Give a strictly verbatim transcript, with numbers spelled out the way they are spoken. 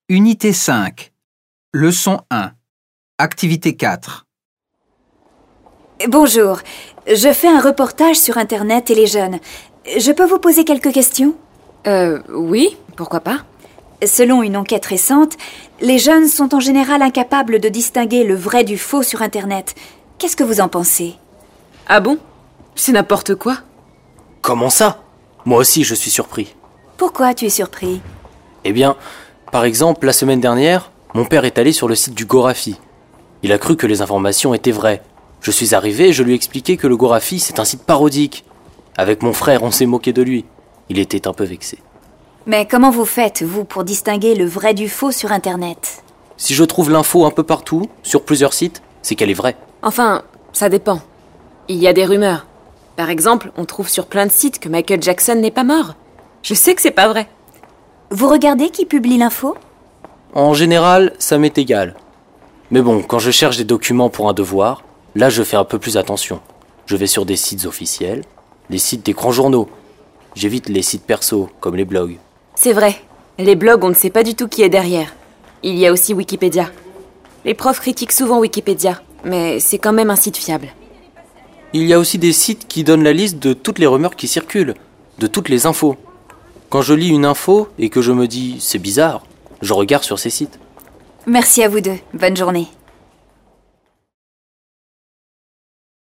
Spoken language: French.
Unité cinq. Leçon un. Activité quatre. Bonjour, je fais un reportage sur Internet et les jeunes. Je peux vous poser quelques questions ? Euh, oui, pourquoi pas ? Selon une enquête récente, les jeunes sont en général incapables de distinguer le vrai du faux sur Internet. Qu'est-ce que vous en pensez ? Ah bon ? C'est n'importe quoi. Comment ça ? Moi aussi, je suis surpris. Pourquoi tu es surpris ? Eh bien, par exemple, la semaine dernière, mon père est allé sur le site du Gorafi. Il a cru que les informations étaient vraies. Je suis arrivé et je lui ai expliqué que le Gorafi, c'est un site parodique. Avec mon frère, on s'est moqué de lui. Il était un peu vexé. Mais comment vous faites, vous, pour distinguer le vrai du faux sur Internet ? Si je trouve l'info un peu partout, sur plusieurs sites, c'est qu'elle est vraie. Enfin, ça dépend. Il y a des rumeurs. Par exemple, on trouve sur plein de sites que Michael Jackson n'est pas mort. Je sais que c'est pas vrai. Vous regardez qui publie l'info ? En général, ça m'est égal. Mais bon, quand je cherche des documents pour un devoir, là je fais un peu plus attention. Je vais sur des sites officiels, des sites des grands journaux. J'évite les sites perso, comme les blogs. C'est vrai. Les blogs, on ne sait pas du tout qui est derrière. Il y a aussi Wikipédia. Les profs critiquent souvent Wikipédia, mais c'est quand même un site fiable. Il y a aussi des sites qui donnent la liste de toutes les rumeurs qui circulent, de toutes les infos. Quand je lis une info et que je me dis « c'est bizarre », je regarde sur ces sites. Merci à vous deux. Bonne journée.